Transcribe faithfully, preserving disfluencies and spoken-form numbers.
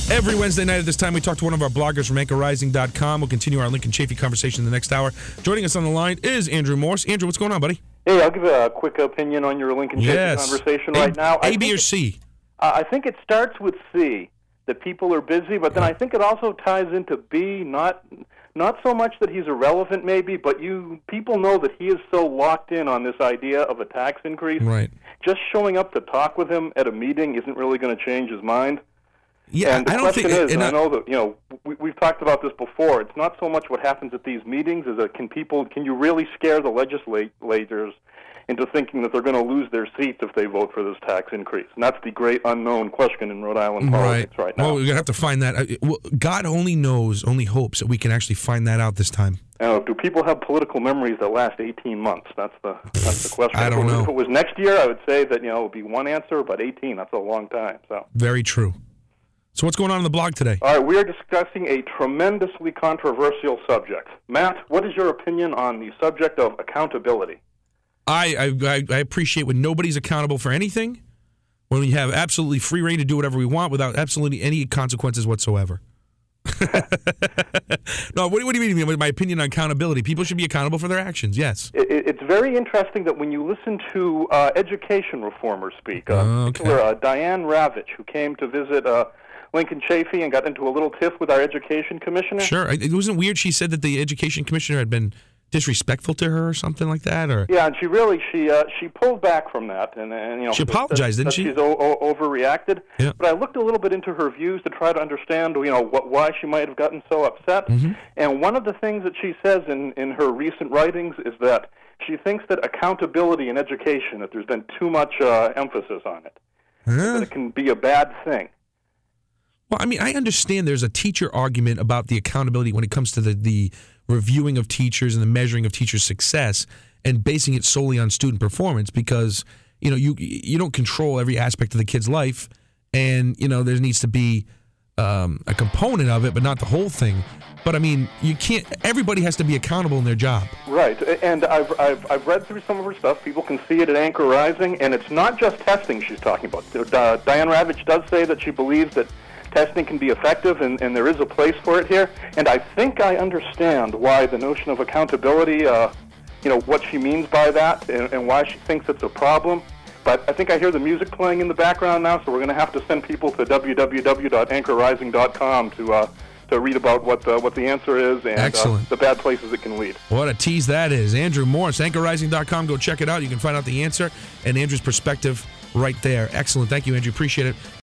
Every Wednesday night at this time, we talk to one of our bloggers from anchor rising dot com. We'll continue our Lincoln Chafee conversation in the next hour. Joining us on the line is Andrew Morse. Andrew, what's going on, buddy? Hey, I'll give a quick opinion on your Lincoln Chafee yes. conversation A, right now. A, B, or C? Uh, I think it starts with C, that people are busy, but then I think it also ties into B, not not so much that he's irrelevant maybe, but you people know that he is so locked in on this idea of a tax increase. Right. Just showing up to talk with him at a meeting isn't really going to change his mind. Yeah, and the I don't question think, is, and and I I, know that, you know, we, we've talked about this before, it's not so much what happens at these meetings, is that can people, can you really scare the legislators into thinking that they're going to lose their seats if they vote for this tax increase? And that's the great unknown question in Rhode Island politics right, right now. Well, we're going to have to find that. Well, God only knows, only hopes that we can actually find that out this time. Now, do people have political memories that last eighteen months? That's the that's the question. I don't if it was, know. If it was next year, I would say that, you know, it would be one answer, but eighteen, that's a long time. So Very true. So what's going on in the blog today? All right, we are discussing a tremendously controversial subject. Matt, what is your opinion on the subject of accountability? I, I, I appreciate when nobody's accountable for anything, when we have absolutely free reign to do whatever we want without absolutely any consequences whatsoever. No, what, what do you mean? My opinion on accountability. People should be accountable for their actions, yes. It, it's very interesting that when you listen to uh, education reformers speak, uh, Okay. in particular uh, Diane Ravitch, who came to visit uh, Lincoln Chafee and got into a little tiff with our education commissioner. Sure. It wasn't weird she said that the education commissioner had been disrespectful to her or something like that, or yeah, and she really she uh, she pulled back from that, and, and you know she apologized, that, didn't that she? She's o- o- overreacted. Yeah. But I looked a little bit into her views to try to understand, you know, what why she might have gotten so upset. Mm-hmm. And one of the things that she says in in her recent writings is that she thinks that accountability in education, that there's been too much uh, emphasis on it, Huh? that it can be a bad thing. Well, I mean, I understand there's a teacher argument about the accountability when it comes to the, the reviewing of teachers and the measuring of teachers' success and basing it solely on student performance because, you know, you you don't control every aspect of the kid's life and, you know, there needs to be um, a component of it, but not the whole thing. But, I mean, you can't – everybody has to be accountable in their job. Right, and I've, I've, I've read through some of her stuff. People can see it at Anchor Rising, and it's not just testing she's talking about. Uh, Diane Ravitch does say that she believes that testing can be effective, and, and there is a place for it here. And I think I understand why the notion of accountability, uh, you know, what she means by that and, and why she thinks it's a problem. But I think I hear the music playing in the background now, so we're going to have to send people to w w w dot anchor rising dot com to uh, to read about what the, what the answer is and uh, the bad places it can lead. What a tease that is. Andrew Morse, anchor rising dot com. Go check it out. You can find out the answer and Andrew's perspective right there. Excellent. Thank you, Andrew. Appreciate it.